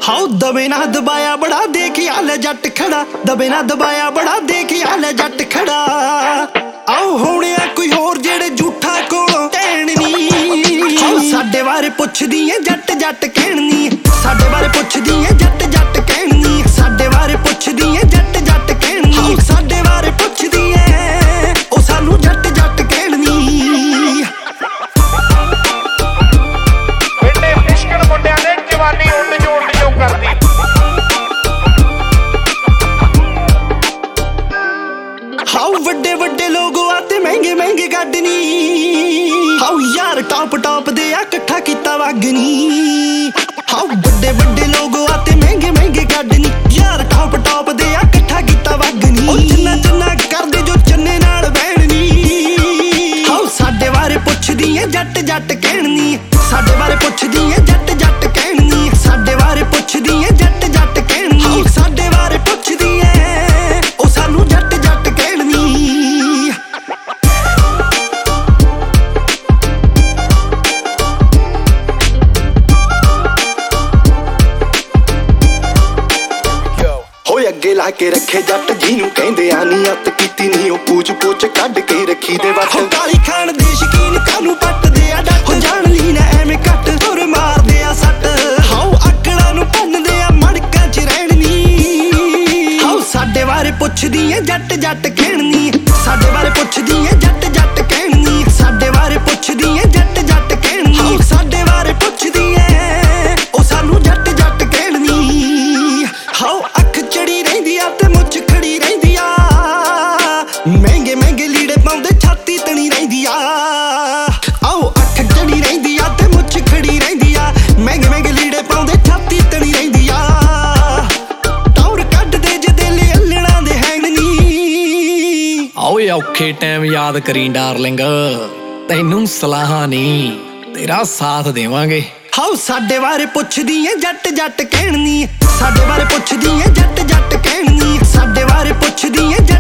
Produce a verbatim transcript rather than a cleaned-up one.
How दबे ना दबाया बड़ा देख आले जट खड़ा, दबे ना दबाया बड़ा देख आले जट खड़ा। आओ होने कोई होर जेड़े झूठा कोलों कहण नी, हाउ साडे बारे पुछदी ऐ जट जट कहण नी, साडे बारे पुछदी ऐ जट जट कहण नी, साडे बारे पुछदी ऐ जट जट कहण नी, हाउ साडे बारे पुछदी ऐ ओ सानू जट जट कहण नी। बेटे मुश्किल मुंडियां ने जवानी उंड जोड़ जो करदी। हाउ वड्डे वड्डे लोग आते महंगे महंगे गाडनी, हाउ यार टॉप टॉप दे आ कट्ठा कीता वागनी। हाउ वड्डे वड्डे लोग आते महंगे महंगे गाडनी, यार टॉप टॉप दे आ कट्ठा कीता वागनी। ओ चन्ना चन्ना करदे जो चन्ने नाल बहननी, हाउ साडे बारे पुछदी ऐ जट जट कहणी, साडे बारे पुछदी ऐ जट जट कहणी, साडे बारे पुछदी ऐ जट जट कहणी, हाउ साडे बारे पुछदी ऐ ओ सानू जट जट कहणी। होए अगे ला के रखे जट जिनू कहंदे आ नी, अत कीती नी ओ पूछ पूछ कढ के रखी दे वट। गाली खान दे शकीन कानू पट दे आ डट, हो जान ली ना एवें कट तुर मार दे आ सट। हाउ आकड़ा नू भन्न दे आ मड़कां च रहण नी, हाउ साडे बारे पुछदी ऐ जट जट कहणी, साडे बारे पुछदी ऐ जट जट कहणी, साडे बारे पुछदी ऐ जट जट कहणी, हाउ साडे बारे पुछदी ऐ ओ सानू जट जट कहणी। हाउ अख चढ़ी रहिंदी आ ते मुछ खड़ी रहिंदी आ, महंगे महंगे लीड़े पाउंदे छाती तणी रहिंदी आ। आओ अख चढ़ी रहिंदी आ ते मुछ खड़ी रहिंदी आ, महंगे महंगे लीड़े पाउंदे छाती तणी रहिंदी आ। टौर कढदे जदे लेलणा दे हैण नी, ओए औखे टाइम याद करी डार्लिंग, तैनू सलाहां नी तेरा साथ देवांगे। हाउ साडे बारे पुछदी ऐ जट जट कहणी, साडे बारे पुछदी ऐ जट जट कहणी, साडे बारे पुछदी ऐ